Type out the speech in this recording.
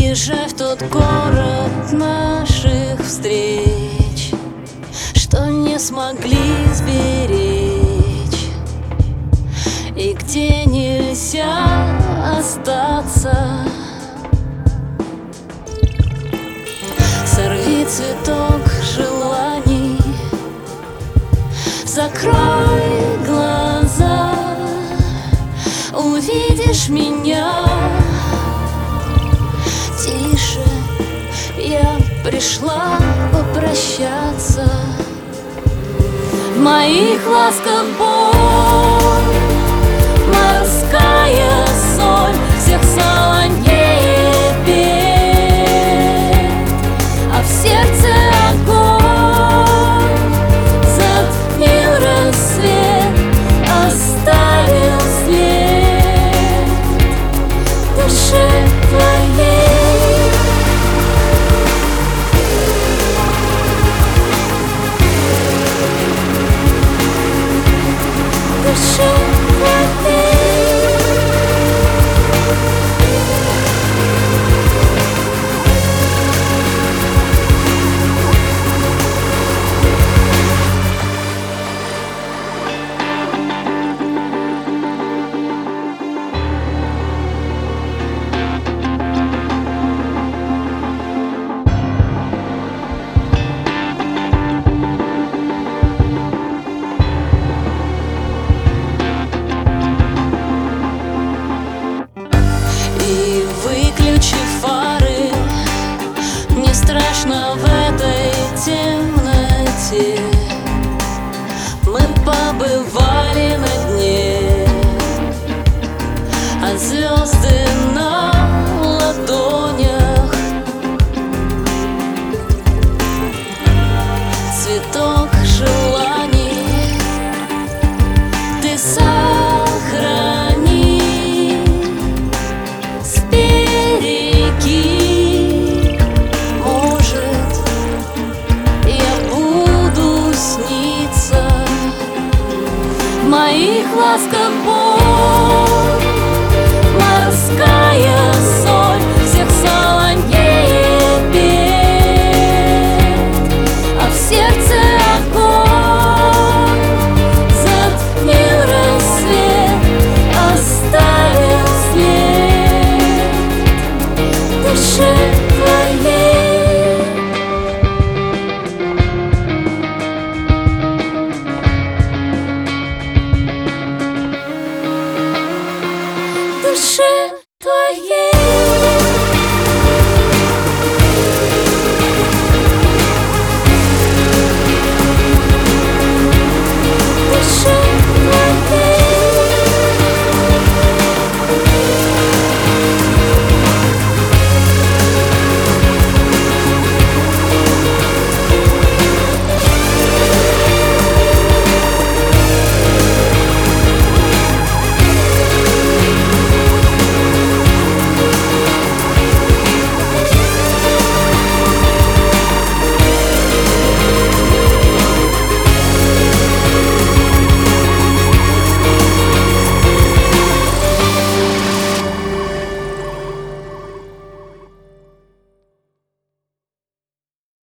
Езжай в тот город наших встреч, что не смогли сберечь, и где нельзя остаться. Сорви цветок желаний, закрой глаза, увидишь меня. Тише, я пришла попрощаться. В моих ласках боль, морская соль, всех солонее петь, а в сердце огонь затмил рассвет, оставил след в душе твоей. Душе твоей. И выключи фары, мне страшно в этой темноте. Мы побывали на дне, а звезды на ладонях. Цветок желаний ты сохрани, сбереги. Может, я буду сниться в моих ласках.